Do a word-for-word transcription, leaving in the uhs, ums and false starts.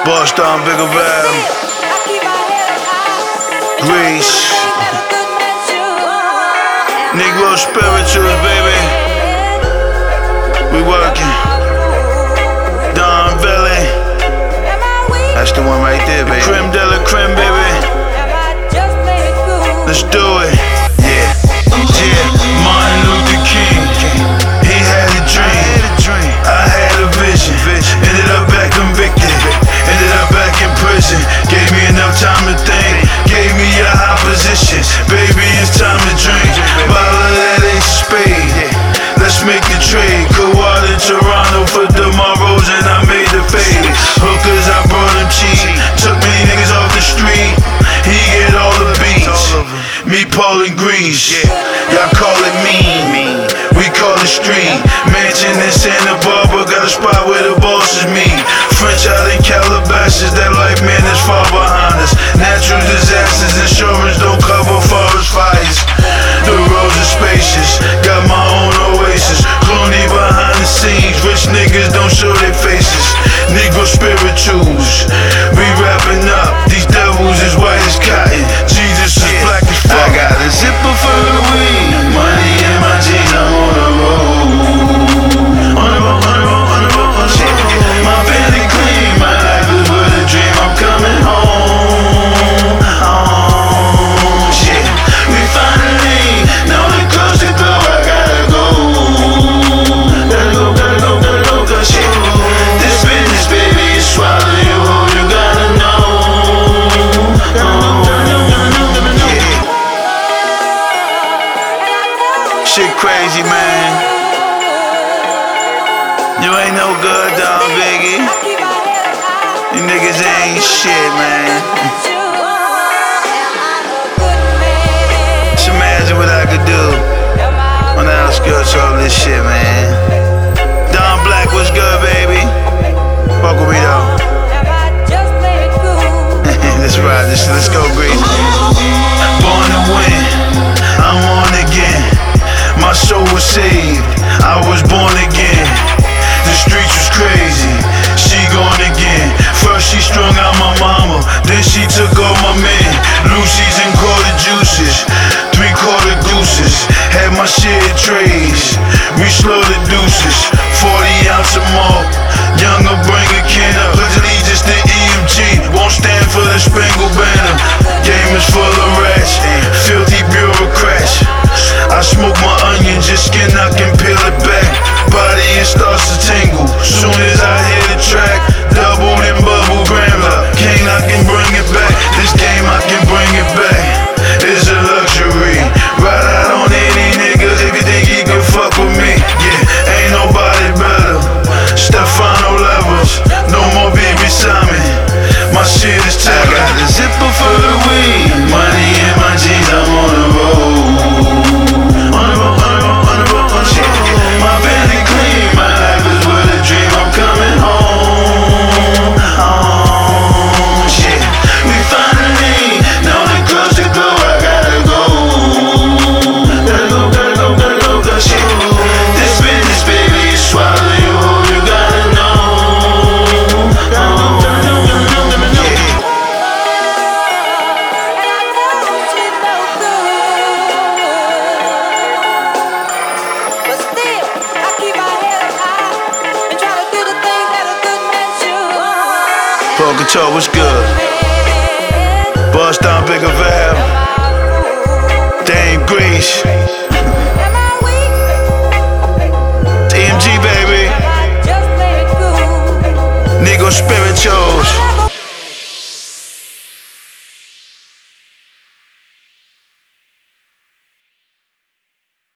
Bust down, bigger valve. Grease. Negro spirituals, baby. We working. Don Valley. That's the one right there, baby. Creme de la creme, baby. Let's do it. Yeah. Yeah. Martin Luther King. He had a dream. I had a vision. Ended up back convicted. Ended up back in prison. Gave me enough time to think. Gave me a high position. Baby, it's time to drink. Bottle of that ace of spade. Let's make the trade. Go out in Toronto for tomorrows and I made the fade. Hookers, I brought him cheap. Took many niggas off the street. He get all the beats. Me, Paul and Grease. Y'all call it mean. We call it street. Mansion in Santa Barbara. Got a spot where the boss is me. French out in Calabasas. That life, man, is far behind us. Natural disasters. Insurance don't cover forest fires. The roads are spacious. Got my own oasis. Clooney behind the scenes. Rich niggas don't show their faces. Negro spirituals. We wrapping up. These devils is white as cotton. Jesus is black as fuck. I got a zipper for the weed. Money in my jeans. I'm on the road. On the road, on the road, on the road, on the road. My belly clean. My life is with a dream. I'm coming home. Home. Shit. We finally. Now the clubs to go. I gotta go. Gotta go, gotta go, gotta go, gotta shit. This business, baby, is swallow you whole. You gotta know. Shit crazy, man. You ain't no good, dog, Biggie. You niggas ain't shit, man. Just imagine what I could do on the outskirts of all this shit, man. Don Black was good, baby. Fuck with me, though. Let's ride this. Let's go, Grease. Born to win. I'm on again. My soul was saved, I was born again. The streets was crazy, she gone again. First she strung out my mama, then she took all my men. Lucy's and quarter juices, three quarter gooses. Had my share of trays, we slaughtered deuces. Forty ounce of malt, younger bring a can up. Pledge allegiance to E M G, won't stand for the Spangled Banner. Game is full of rats, filthy bureaucrats. I smoke my onion, just skin, I can peel it back. Body it starts to tingle, soon as I hear the track. Double and bubble grammar, Kane I can bring it back. This game I can bring it back. It's a luxury, ride out on any nigga if you think he can fuck with me. Yeah, ain't nobody better. Stefano levels, no more baby Simon. My shit is tight. I got the zipper for the weed. Money in my jeans, I'm on the road. Paul Guitar, what's good? Bust down, bigger valve. Dame Grease.